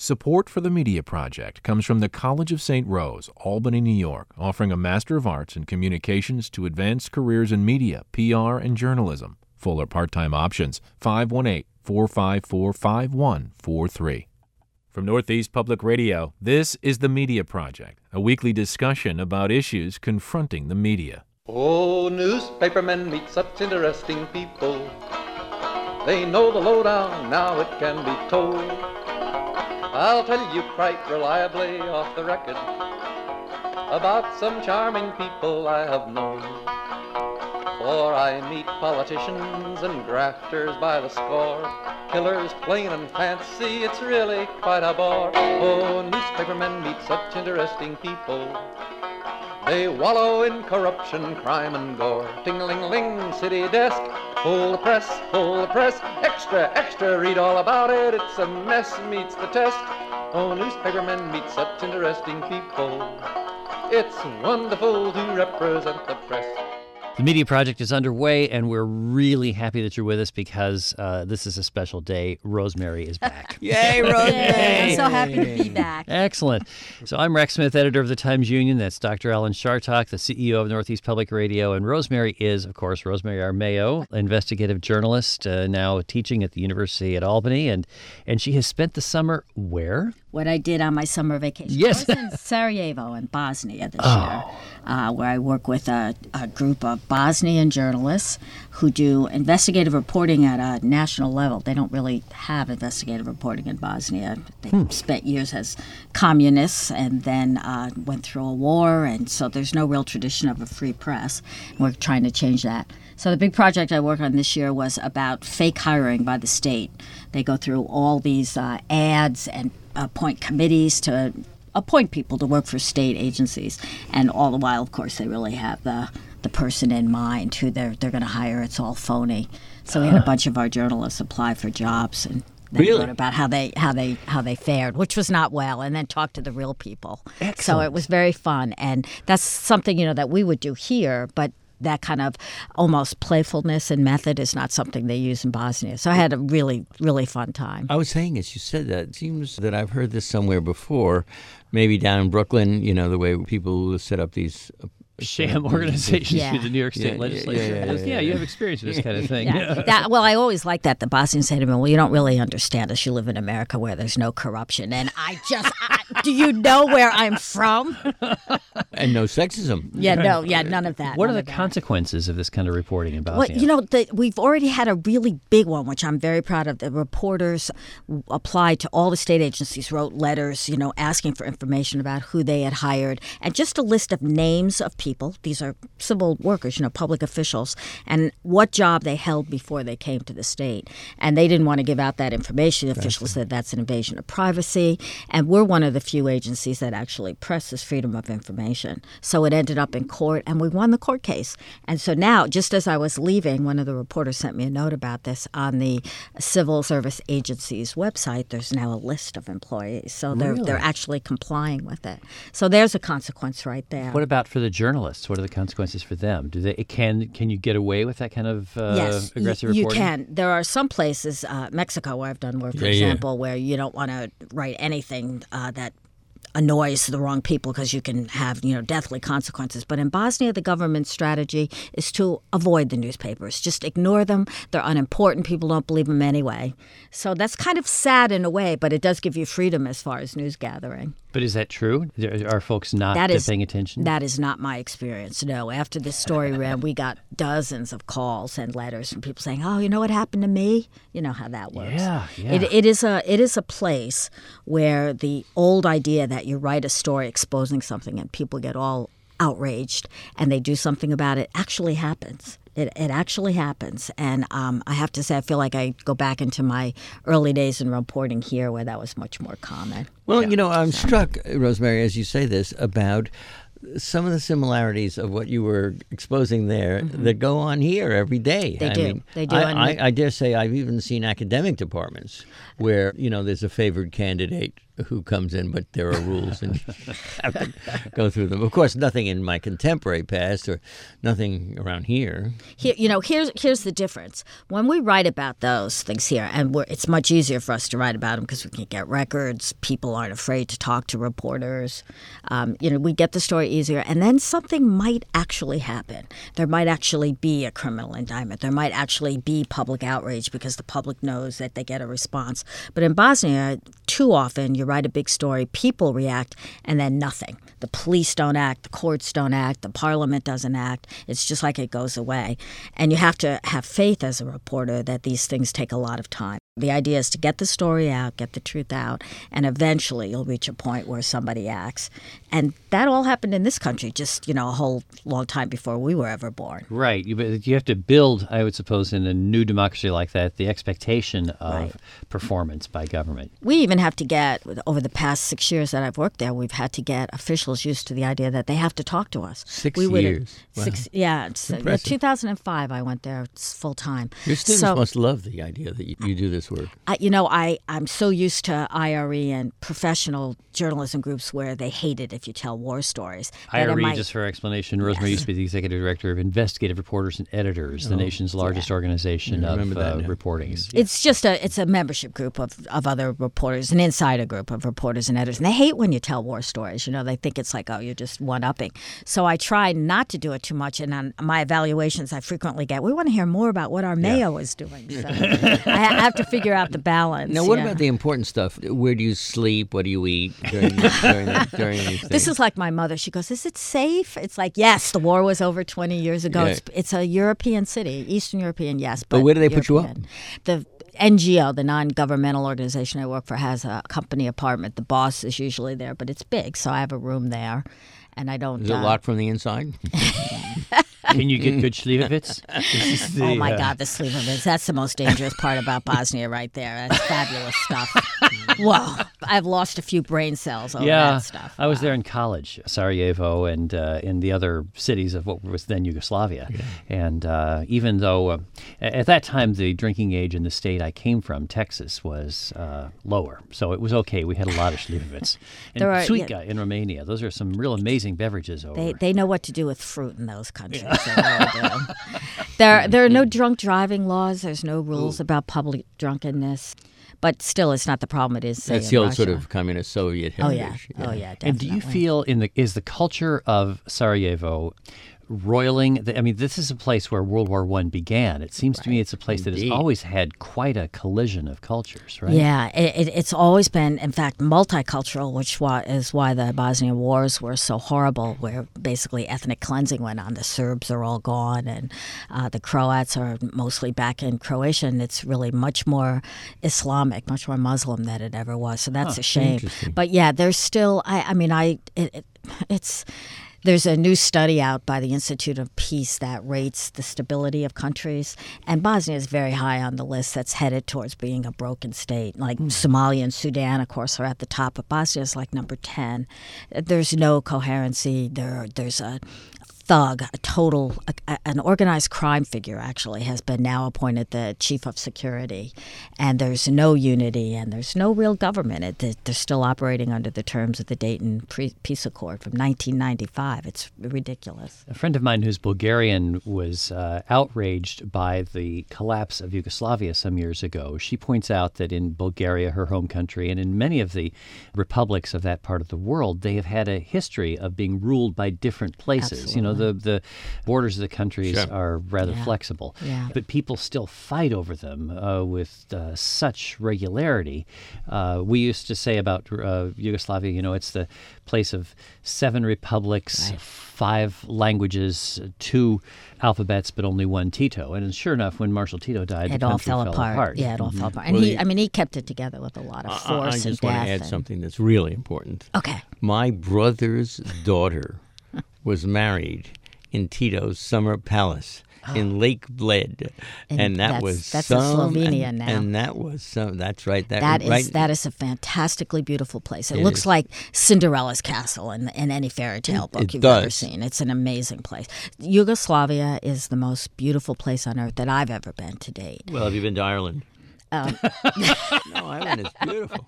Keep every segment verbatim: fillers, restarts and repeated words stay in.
Support for the Media Project comes from the College of Saint Rose, Albany, New York, offering a Master of Arts in Communications to advance careers in media, P R, and journalism. Full or part-time options, five one eight, four five four, five one four three. From Northeast Public Radio, this is The Media Project, a weekly discussion about issues confronting the media. Oh, newspapermen meet such interesting people. They know the lowdown, now it can be told. I'll tell you quite reliably off the record about some charming people I have known. For I meet politicians and grafters by the score, killers plain and fancy, it's really quite a bore. Oh, newspapermen meet such interesting people. They wallow in corruption, crime and gore. Ting-a-ling-ling, city desk, pull the press, pull the press. Extra, extra, read all about it, it's a mess, meets the test. Oh, newspapermen meet such interesting people. It's wonderful to represent the press. The Media Project is underway, and we're really happy that you're with us because uh, this is a special day. Rosemary is back. Yay, Rosemary! Yay, I'm so happy to be back. Excellent. So I'm Rex Smith, editor of the Times-Union. That's Doctor Ellen Chartock, the C E O of Northeast Public Radio. And Rosemary is, of course, Rosemary Armao, investigative journalist, uh, now teaching at the University at Albany. And, and she has spent the summer where? What I did on my summer vacation. Yes. I was in Sarajevo in Bosnia this Oh. year, uh, where I work with a, a group of Bosnian journalists who do investigative reporting at a national level. They don't really have investigative reporting in Bosnia. They Hmm. spent years as communists and then uh, went through a war, and so there's no real tradition of a free press. And we're trying to change that. So the big project I worked on this year was about fake hiring by the state. They go through all these uh, ads and appoint committees to appoint people to work for state agencies, and all the while, of course, they really have the the person in mind who they're they're going to hire. It's all phony. So we had a bunch of our journalists apply for jobs and then Really? wrote about how they how they how they fared, which was not well, and then talked to the real people. So Excellent. it was very fun, and that's something, you know, that we would do here, but that kind of almost playfulness and method is not something they use in Bosnia. So I had a really, really fun time. I was saying, as you said that, it seems that I've heard this somewhere before, maybe down in Brooklyn, you know, the way people set up these uh, Sham organizations Yeah. through the New York State Yeah, yeah, legislature. yeah, yeah, Yeah, yeah, you yeah. have experience with this kind of thing. Yeah. That, well, I always like that. The Bosnians say to me, well, you don't really understand us. You live in America where there's no corruption. And I just, I, do you know where I'm from? and no sexism. Yeah, no, yeah, none of that. What are none the of that. consequences of this kind of reporting in Well, Bosnia? you know, the, we've already had a really big one, which I'm very proud of. The reporters applied to all the state agencies, wrote letters, you know, asking for information about who they had hired, and just a list of names of people. These are civil workers, you know, public officials, and what job they held before they came to the state. And they didn't want to give out that information. The officials said that's an invasion of privacy. And we're one of the few agencies that actually presses freedom of information. So it ended up in court, and we won the court case. And so now, just as I was leaving, one of the reporters sent me a note about this on the Civil Service Agency's website. There's now a list of employees. So they're, Really? they're actually complying with it. So there's a consequence right there. What about for the journalists? What are the consequences for them? Do they can can you get away with that kind of uh, Yes, y- aggressive you reporting? can. There are some places, uh, Mexico, where I've done work, for Yeah, yeah. example, where you don't want to write anything uh, that annoys the wrong people because you can have, you know, deathly consequences. But in Bosnia, the government's strategy is to avoid the newspapers. Just ignore them. They're unimportant. People don't believe them anyway. So that's kind of sad in a way, but it does give you freedom as far as news gathering. But is that true? There- Are folks not That is- paying attention? That is not my experience, no. After this story ran, we got dozens of calls and letters from people saying, oh, you know what happened to me? You know how that works. Yeah, yeah. It, it, is a, it is a place where the old idea that you write a story exposing something and people get all outraged and they do something about it actually happens. It, it actually happens. And um, I have to say, I feel like I go back into my early days in reporting here where that was much more common. Well, you know, I'm struck, Rosemary, as you say this, about some of the similarities of what you were exposing there that go on here every day. They I do. Mean, They do. I, And I, we- I dare say I've even seen academic departments where, you know, there's a favored candidate who comes in, but there are rules and you have to go through them. Of course, nothing in my contemporary past or nothing around here. Here, you know, here's here's the difference. When we write about those things here, and we're, it's much easier for us to write about them because we can get records. People aren't afraid to talk to reporters. Um, you know, we get the story easier, and then something might actually happen. There might actually be a criminal indictment. There might actually be public outrage because the public knows that they get a response. But in Bosnia, too often you write a big story, people react, and then nothing. The police don't act, the courts don't act, the parliament doesn't act. It's just like it goes away. And you have to have faith as a reporter that these things take a lot of time. The idea is to get the story out, get the truth out, and eventually you'll reach a point where somebody acts. And that all happened in this country just, you know, a whole long time before we were ever born. Right. You, you have to build, I would suppose, in a new democracy like that, the expectation of Right. performance by government. We even have to get, over the past six years that I've worked there, we've had to get officials used to the idea that they have to talk to us. Six we wouldn't- years. Wow. Six, yeah. It's, uh, Impressive. two thousand five, I went there full time. Your students So- must love the idea that you, you do this work. I, you know, I, I'm so used to I R E and professional journalism groups where they hate it if you tell war stories. that in I R E, my- just for explanation, Rosemary used to be the executive director of Investigative Reporters and Editors, the nation's largest organization I of remember that uh, now. reporting. It's just a it's a membership group of, of other reporters, an insider group of reporters and editors. And they hate when you tell war stories. You know, they think it's like, oh, you're just one-upping. So I try not to do it too much. And on my evaluations, I frequently get, we want to hear more about what our mayo is doing. So I ha- have to figure out the balance. Now, what yeah. about the important stuff? Where do you sleep? What do you eat during during, the, during these things? This is like my mother. She goes, is it safe? It's like, yes, the war was over twenty years ago. Yeah. It's, it's a European city, Eastern European, yes. But, But where do they put you up? European. The N G O, the non-governmental organization I work for, has a company apartment. The boss is usually there, but it's big, so I have a room there. And I don't. Is it uh, locked from the inside? Can you get good Slivovitz? Oh my God, the Slivovitz. That's the most dangerous part about Bosnia right there. That's fabulous stuff. Whoa. I've lost a few brain cells over Yeah, that stuff. I was Wow. there in college, Sarajevo, and uh, in the other cities of what was then Yugoslavia. And uh, even though uh, at that time the drinking age in the state I came from, Texas, was uh, lower, so it was okay. We had a lot of Slivovitz. And There are- Suica in Romania. Those are some real amazing beverages over. They they know what to do with fruit in those countries. They really do. There there are no drunk driving laws. There's no rules about public drunkenness. But still, it's not the problem it is. Say, That's in the old Russia. sort of communist Soviet Oh heritage. yeah. Oh yeah. Definitely. And do you feel in the is the culture of Sarajevo roiling? I mean, this is a place where World War One began. It seems to me it's a place that Indeed. has always had quite a collision of cultures, right? Yeah, it, it, it's always been, in fact, multicultural, which wa- is why the Bosnian wars were so horrible, where basically ethnic cleansing went on. The Serbs are all gone, and uh, the Croats are mostly back in Croatia, and it's really much more Islamic, much more Muslim than it ever was. So that's a shame. interesting. But yeah, there's still, I, I mean, I it, it, it's... There's a new study out by the Institute of Peace that rates the stability of countries, and Bosnia is very high on the list that's headed towards being a broken state. Like Somalia and Sudan, of course, are at the top, but Bosnia is like number ten. There's no coherency. There, there's a thug, a total, a, an organized crime figure actually has been now appointed the chief of security, and there's no unity and there's no real government. It, they're still operating under the terms of the Dayton Pre- Peace Accord from nineteen ninety-five. It's ridiculous. A friend of mine who's Bulgarian was uh, outraged by the collapse of Yugoslavia some years ago. She points out that in Bulgaria, her home country, and in many of the republics of that part of the world, they have had a history of being ruled by different places. You know, the, the borders of the countries Sure. are rather Yeah. flexible, Yeah. but people still fight over them uh, with uh, such regularity. Uh, we used to say about uh, Yugoslavia, you know, it's the place of seven republics, Right. five languages, two alphabets, but only one Tito. And sure enough, when Marshal Tito died, It the all country fell, apart. Yeah, it all fell apart. And Well, he, the- I mean, he kept it together with a lot of I, force I and just death. want to add and- something that's really important. Okay. My brother's daughter was married in Tito's summer palace in Lake Bled, And and, that that's- was that's in some, Slovenia and, now. and that was some. That's right. That, That is right, that is a fantastically beautiful place. It, It looks is. like Cinderella's castle in, in any fairy tale book It you've ever does. seen. It's an amazing place. Yugoslavia is the most beautiful place on earth that I've ever been to date. Well, have you been to Ireland? No, Ireland is beautiful.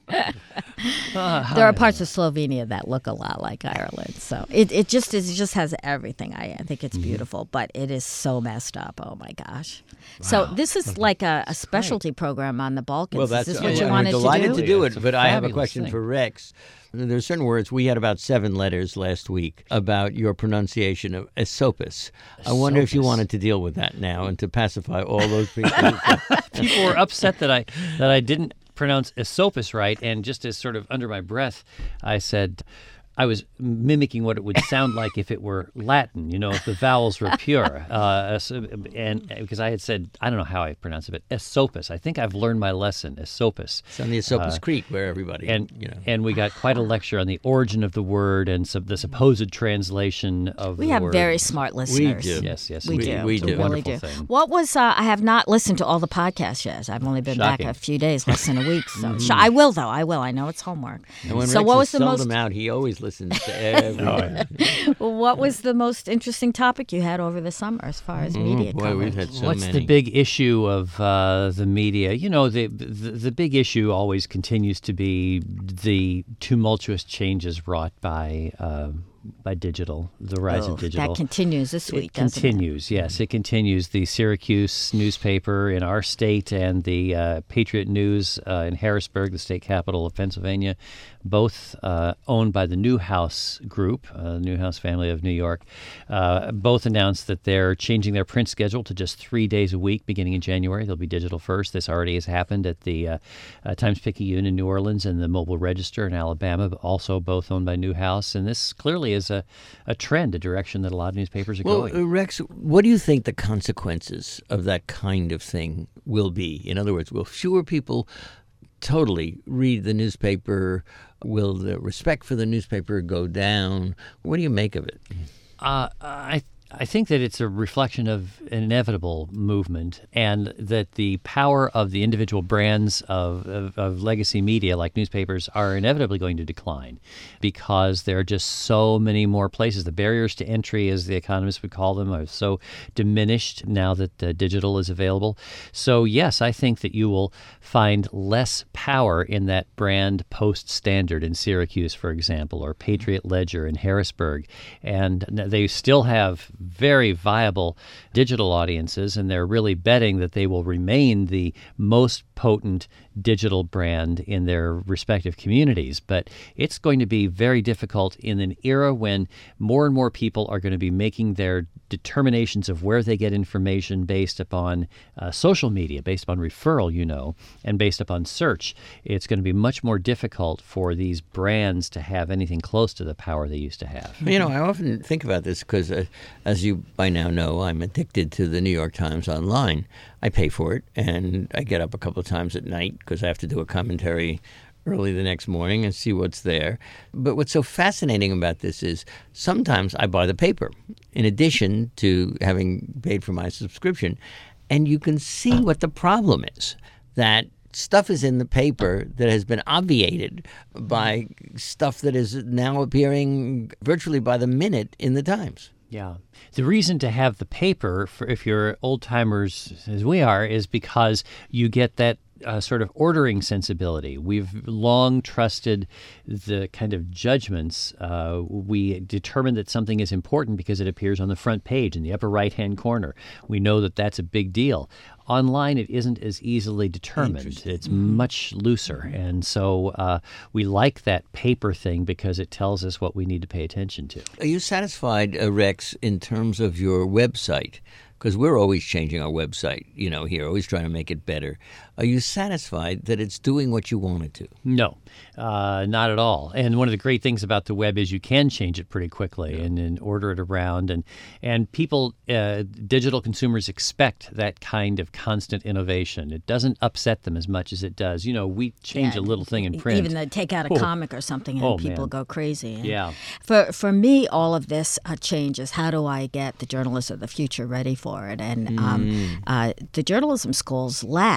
There are parts of Slovenia that look a lot like Ireland, so it, it just is, it just has everything. I, I think it's beautiful, but it is so messed up. Oh my gosh! So this is like a, a specialty program on the Balkans. Well, that's is this what uh, you we're wanted delighted to do? to do Yeah, it. it's a But I have a fabulous question thing. for Rex. There are certain words. We had about seven letters last week about your pronunciation of esopus. I wonder if you Esopus. wanted to deal with that now and to pacify all those people. People were upset that I that I didn't pronounce esopus right, and just as sort of under my breath, I said I was mimicking what it would sound like if it were Latin, you know, if the vowels were pure. Uh, and because I had said, I don't know how I pronounce it, but esopus. I think I've learned my lesson, esopus. It's on the Esopus Creek where everybody, And you know. and we got quite a lecture on the origin of the word and sub, the supposed translation of We the have word. very smart listeners. do. Yes, yes, We indeed. do. We It's a do. really wonderful do. thing. What was, uh, I have not listened to all the podcasts yet. I've only been Shocking. back a few days, less than a week. So Sh- I will, though. I will. I know it's homework. And when so Rex what is was the most, seldom out, he always listens to every what was the most interesting topic you had over the summer as far as media Boy, coverage? we've had so What's many. the big issue of uh, the media? You know, the, the the big issue always continues to be the tumultuous changes wrought by uh, by digital, the rise Oh, of digital. That continues this week, It doesn't continues, yes. It continues. The Syracuse newspaper in our state and the uh, Patriot News uh, in Harrisburg, the state capital of Pennsylvania, both uh, owned by the Newhouse Group, uh, Newhouse family of New York, uh, both announced that they're changing their print schedule to just three days a week beginning in January. They'll be digital first. This already has happened at the uh, uh, Times-Picayune in New Orleans and the Mobile Register in Alabama, but also both owned by Newhouse. And this clearly is a, a trend, a direction that a lot of newspapers are Well, going. uh, Rex, what do you think the consequences of that kind of thing will be? In other words, will fewer people totally read the newspaper? Will the respect for the newspaper go down? What do you make of it? Uh, I I think that it's a reflection of an inevitable movement, and that the power of the individual brands of, of, of legacy media, like newspapers, are inevitably going to decline because there are just so many more places. The barriers to entry, as the economists would call them, are so diminished now that uh, digital is available. So, yes, I think that you will find less power in that brand Post Standard in Syracuse, for example, or Patriot Ledger in Harrisburg. And they still have very viable digital audiences, and they're really betting that they will remain the most potent digital brand in their respective communities. But it's going to be very difficult in an era when more and more people are going to be making their determinations of where they get information based upon uh, social media, based upon referral, you know, and based upon search. It's going to be much more difficult for these brands to have anything close to the power they used to have. You know, I often think about this because, uh, as you by now know, I'm addicted to the New York Times online. I pay for it, and I get up a couple of times at night because I have to do a commentary early the next morning and see what's there. But what's so fascinating about this is sometimes I buy the paper in addition to having paid for my subscription, and you can see what the problem is, that stuff is in the paper that has been obviated by stuff that is now appearing virtually by the minute in the Times. Yeah. The reason to have the paper, for if you're old timers as we are, is because you get that uh, sort of ordering sensibility. We've long trusted the kind of judgments. Uh, we determine that something is important because it appears on the front page in the upper right-hand corner. We know that that's a big deal. Online, it isn't as easily determined. It's much looser. And so uh, we like that paper thing because it tells us what we need to pay attention to. Are you satisfied, uh, Rex, in terms of your website? Because we're always changing our website, you know, here, always trying to make it better. Are you satisfied that it's doing what you want it to? No, uh, not at all. And one of the great things about the web is you can change it pretty quickly and, and order it around. And, and people, uh, digital consumers expect that kind of constant innovation. It doesn't upset them as much as it does. You know, we change Yeah, a little thing in print. Even to take out a Oh. comic or something, and Oh, people man. go crazy. And Yeah. For for me, all of this uh, changes. How do I get the journalists of the future ready for it? And um, uh, the journalism schools lag because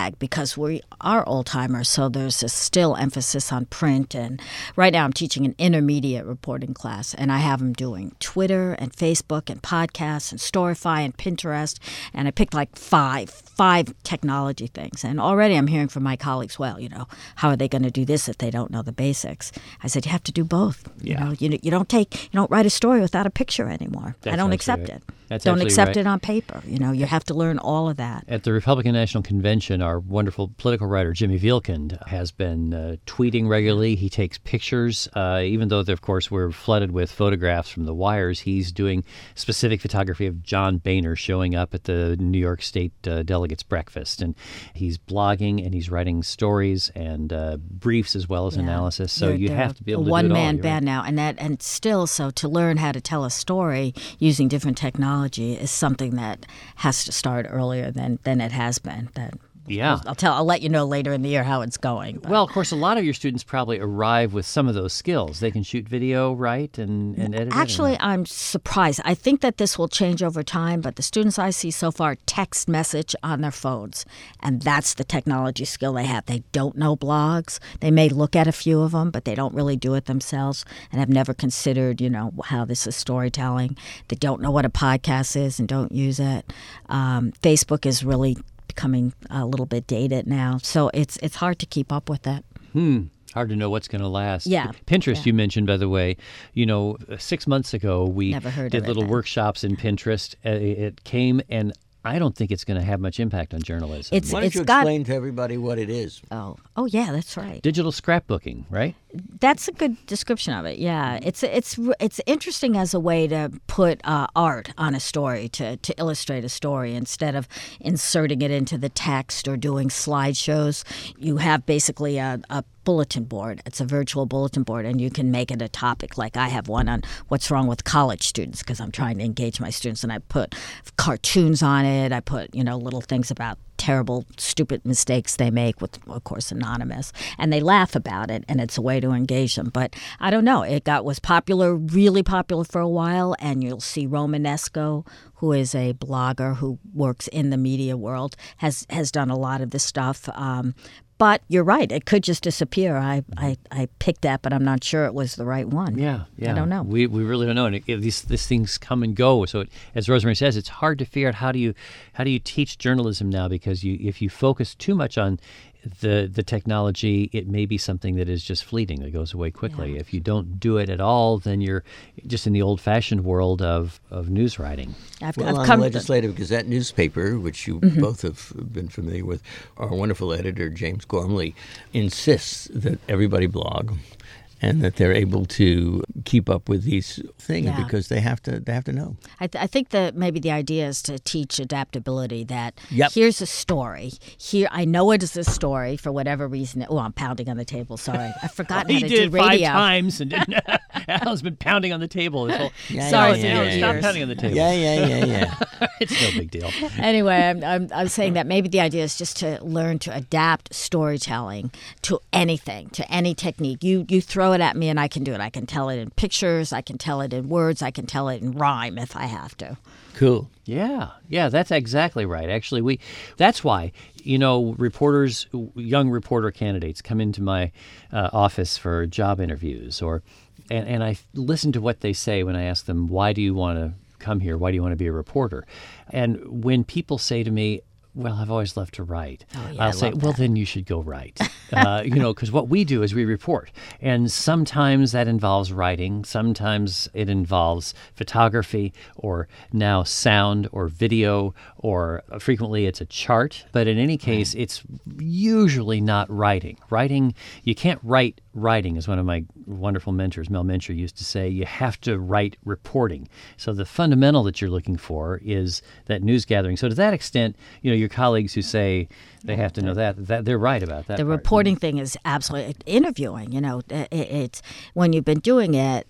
because we are old timers, so there's a still emphasis on print. And right now I'm teaching an intermediate reporting class, and I have them doing Twitter and Facebook and podcasts and Storify and Pinterest. And I picked like five, five technology things. And already I'm hearing from my colleagues, well, you know, how are they going to do this if they don't know the basics? I said, you have to do both. Yeah. You know, you, you don't take, you don't write a story without a picture anymore. That's I don't absolutely accept right. it. That's don't absolutely accept right. it on paper. You know, you have to learn all of that. At the Republican National Convention, our wonderful political writer, Jimmy Vielkind, has been uh, tweeting regularly. He takes pictures, uh, even though, of course, we're flooded with photographs from the wires. He's doing specific photography of John Boehner showing up at the New York State uh, Delegates Breakfast. And he's blogging and he's writing stories and uh, briefs as well as Yeah. analysis. So They're- you they're have to be able a to do it all. one-man You're band right. now, and that and still, so to learn how to tell a story using different technology is something that has to start earlier than than it has been. That Yeah. I'll, I'll tell. I'll let you know later in the year how it's going. but- Well, of course, a lot of your students probably arrive with some of those skills. They can shoot video, right, and, and edit it. Actually, I'm surprised. I think that this will change over time, but the students I see so far text message on their phones, and that's the technology skill they have. They don't know blogs. They may look at a few of them, but they don't really do it themselves and have never considered, you know, how this is storytelling. They don't know what a podcast is and don't use it. Um, Facebook is really becoming a little bit dated now, so it's it's hard to keep up with that. Hmm. Hard to know what's going to last. Yeah. Pinterest, Yeah. you mentioned, by the way. You know, six months ago, we Never heard did of it little then. workshops in Pinterest. Uh, It came, and I don't think it's going to have much impact on journalism. It's Why don't it's you got explain to everybody what it is? oh oh yeah, that's right. digital scrapbooking, right? That's a good description of it. Yeah, it's it's it's interesting as a way to put uh, art on a story, to to illustrate a story instead of inserting it into the text or doing slideshows. You have basically a, a bulletin board. It's a virtual bulletin board, and you can make it a topic. Like I have one on what's wrong with college students because I'm trying to engage my students, and I put cartoons on it. I put you know little things about terrible, stupid mistakes they make with, of course, anonymous, and they laugh about it, and it's a way to engage them. But I don't know. It got was popular, really popular for a while, and you'll see Romanesco, who is a blogger who works in the media world, has has done a lot of this stuff. Um, But you're right; it could just disappear. I, I, I picked that, but I'm not sure it was the right one. Yeah, yeah. I don't know. We we really don't know, and it, it, these these things come and go. So, it, as Rosemary says, it's hard to figure out how do you how do you teach journalism now, because you if you focus too much on the the technology, it may be something that is just fleeting, that goes away quickly. Yeah. If you don't do it at all, then you're just in the old-fashioned world of, of news writing. I've, Well, I've on come the Legislative Gazette newspaper, which you Mm-hmm. both have been familiar with, our wonderful editor, James Gormley, insists that everybody blog and that they're able to keep up with these things Yeah. because they have to they have to know. I, th- I think that maybe the idea is to teach adaptability. That Yep. here's a story. Here, I know it is a story for whatever reason. Oh, I'm pounding on the table. Sorry, I've forgotten how to do radio. times and didn't. Alan's been pounding on the table this whole. Yeah, Sorry, yeah, for yeah, your Stop ears. pounding on the table. Yeah, yeah, yeah, yeah. It's no big deal. Anyway, I'm, I'm, I'm saying that maybe the idea is just to learn to adapt storytelling to anything, to any technique. You you throw it at me and I can do it. I can tell it in pictures. I can tell it in words. I can tell it in rhyme if I have to. Cool. Yeah, yeah, that's exactly right. Actually, we that's why, you know, reporters, young reporter candidates come into my uh, office for job interviews, or and, and I listen to what they say when I ask them, why do you want to come here? Why do you want to be a reporter? And when people say to me, well, I've always loved to write. Oh, yeah, I I'll say, love well, that. then you should go write. uh, you know, because what we do is we report. And sometimes that involves writing. Sometimes it involves photography, or now sound or video, or frequently it's a chart. But in any case, it's usually not writing. Writing, you can't write writing, as one of my wonderful mentors, Mel Mencher, used to say. You have to write reporting. So the fundamental that you're looking for is that news gathering. So to that extent, you know, your colleagues who say they have to know that, that they're right about that The part. reporting thing is absolutely interviewing. You know, it, it's when you've been doing it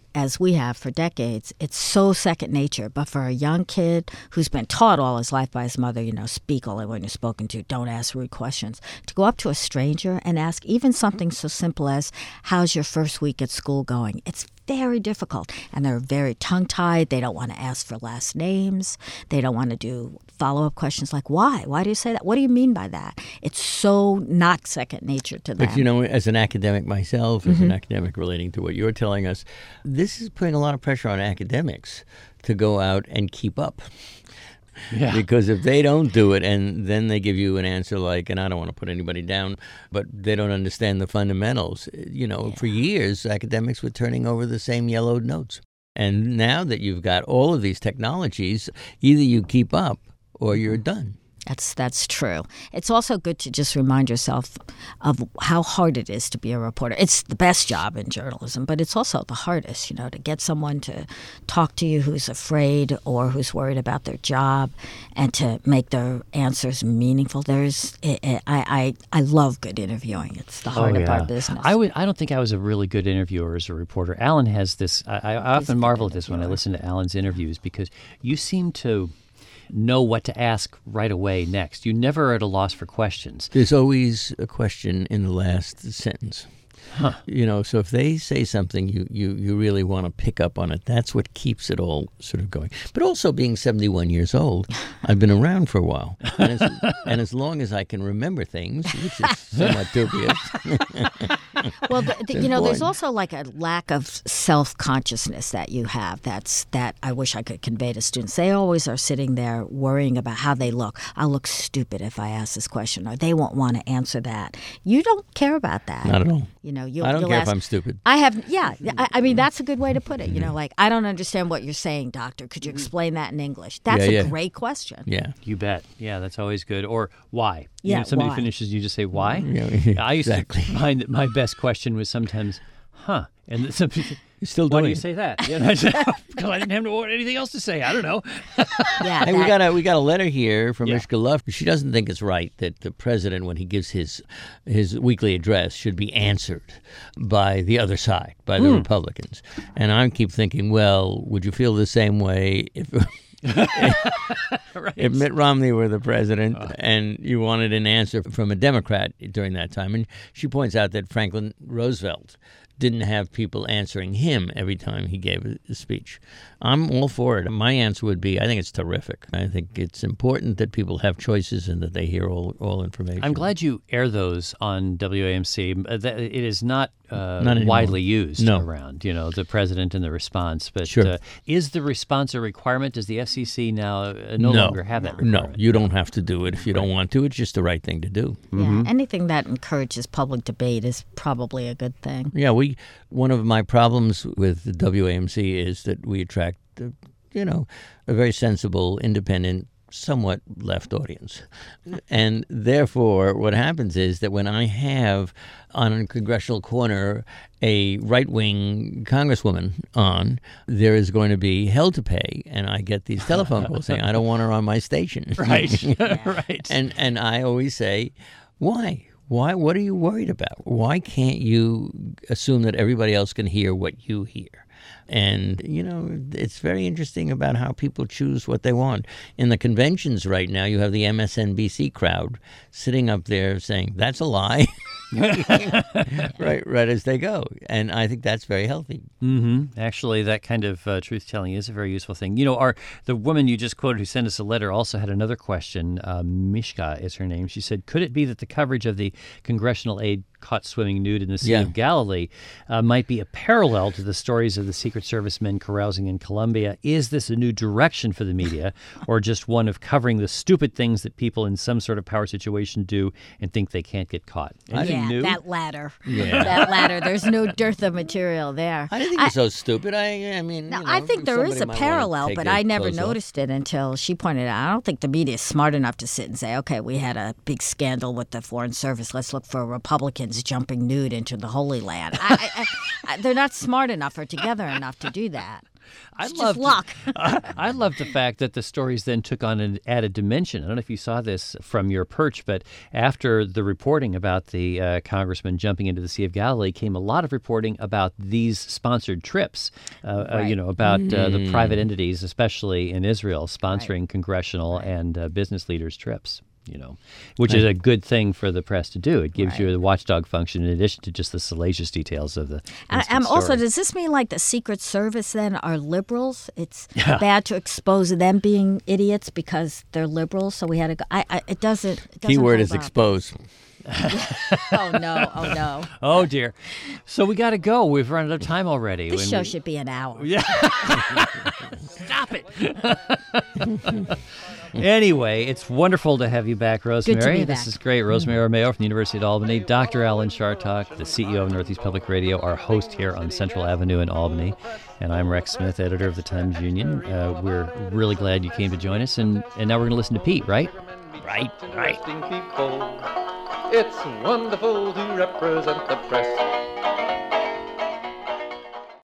as we have for decades, it's so second nature. But for a young kid who's been taught all his life by his mother, you know, speak only when you're spoken to, don't ask rude questions, to go up to a stranger and ask even something so simple as, how's your first week at school going? It's very difficult. And they're very tongue-tied. They don't want to ask for last names. They don't want to do follow-up questions like, why? Why do you say that? What do you mean by that? It's so not second nature to them. But, you know, as an academic myself, as mm-hmm. an academic relating to what you're telling us, this is putting a lot of pressure on academics to go out and keep up. Yeah. Because if they don't do it and then they give you an answer like, and I don't want to put anybody down, but they don't understand the fundamentals. You know, yeah. for years, academics were turning over the same yellowed notes. And now that you've got all of these technologies, either you keep up or you're done. That's that's true. It's also good to just remind yourself of how hard it is to be a reporter. It's the best job in journalism, but it's also the hardest, you know, to get someone to talk to you who's afraid or who's worried about their job and to make their answers meaningful. There's, it, it, I, I I love good interviewing. It's the heart oh, yeah. of our business. I would. I don't think I was a really good interviewer as a reporter. Alan has this. I, I often marvel at this when I listen to Alan's interviews because you seem to know what to ask right away next. You never are at a loss for questions. There's always a question in the last sentence. Huh. You know, so if they say something, you, you, you really want to pick up on it. That's what keeps it all sort of going. But also being seventy-one years old, I've been around for a while. And as, and as long as I can remember things, which is somewhat dubious. Well, the, the, you know, there's also like a lack of self-consciousness that you have that's that I wish I could convey to students. They always are sitting there worrying about how they look. I'll look stupid if I ask this question, or they won't want to answer that. You don't care about that. Not at all. You know, you'll, I don't you'll care ask, if I'm stupid. I have, yeah. I, I mean, that's a good way to put it. You know, like, I don't understand what you're saying, doctor. Could you explain that in English? That's yeah, a yeah. great question. Yeah. You bet. Yeah, that's always good. Or why? Yeah, you know, somebody why? finishes, you just say, why? Yeah, I used exactly. to find that my best question was sometimes, huh? And some people, You're still why doing do you it. say that? You know, I said, because I didn't have anything else to say. I don't know. Yeah, Hey, that, we got a we got a letter here from Yeah. Mishka Luff. She doesn't think it's right that the president, when he gives his his weekly address, should be answered by the other side, by the Hmm. Republicans. And I keep thinking, well, would you feel the same way if Right. if Mitt Romney were the president and you wanted an answer from a Democrat during that time? And she points out that Franklin Roosevelt didn't have people answering him every time he gave a speech. I'm all for it. My answer would be, I think it's terrific. I think it's important that people have choices and that they hear all, all information. I'm glad you air those on W A M C. Uh, that- It is not, uh, Not anymore. widely used No. around, you know, the president and the response. But Sure. uh, is the response a requirement? Does the F C C now uh, no, no, longer have that No, requirement? you don't have to do it if you don't want to. It's just the right thing to do. yeah, anything that encourages public debate is probably a good thing. Yeah, we. One of my problems with the W A M C is that we attract, uh, you know, a very sensible, independent, somewhat left audience. And therefore, what happens is that when I have on a congressional corner a right-wing congresswoman on, there is going to be hell to pay. And I get these telephone calls saying, I don't want her on my station. Right, right. And and I always say, why? Why? What are you worried about? Why can't you assume that everybody else can hear what you hear? And, you know, it's very interesting about how people choose what they want. In the conventions right now, you have the M S N B C crowd sitting up there saying, that's a lie. right, right as they go. And I think that's very healthy. Mm-hmm. Actually, that kind of uh, truth-telling is a very useful thing. You know, our the woman you just quoted who sent us a letter also had another question. Uh, Mishka is her name. She said, could it be that the coverage of the congressional aide caught swimming nude in the Sea Yeah. of Galilee uh, might be a parallel to the stories of the Secret Service men carousing in Colombia? Is this a new direction for the media, or just one of covering the stupid things that people in some sort of power situation do and think they can't get caught? Anything Yeah, new? that latter. Yeah. That latter. There's no dearth of material there. I didn't think it was so stupid. I, I mean, No, you know, I think there is somebody a might wanna parallel, take but their I never clothes off. noticed it until she pointed out. I don't think the media is smart enough to sit and say, okay, we had a big scandal with the Foreign Service. Let's look for Republicans jumping nude into the Holy Land. I, I, I, they're not smart enough or together enough to do that. I It's love just luck. I love the fact that the stories then took on an added dimension. I don't know if you saw this from your perch, but after the reporting about the uh, congressman jumping into the Sea of Galilee came a lot of reporting about these sponsored trips, uh, Right. uh, you know, about uh, the private entities, especially in Israel, sponsoring congressional and uh, business leaders' trips. You know, which is a good thing for the press to do. It gives Right. you the watchdog function in addition to just the salacious details of the I, instant I'm also, story. does this mean like the Secret Service then are liberals? It's bad to expose them being idiots because they're liberals. So we had to go. I, I, it doesn't. It doesn't Keyword hold is up. expose. Oh no! Oh no! Oh dear. So we got to go. We've run out of time already. This When show we- should be an hour. Yeah. Stop it. Anyway, it's wonderful to have you back, Rosemary. be This back. is great. Rosemary Armeo from the University of Albany. Doctor Alan Chartock, the C E O of Northeast Public Radio, our host here on Central Avenue in Albany. And I'm Rex Smith, editor of the Times-Union. Uh, we're really glad you came to join us. And, and now we're going to listen to Pete, right? Right, right. People. It's wonderful to represent the press.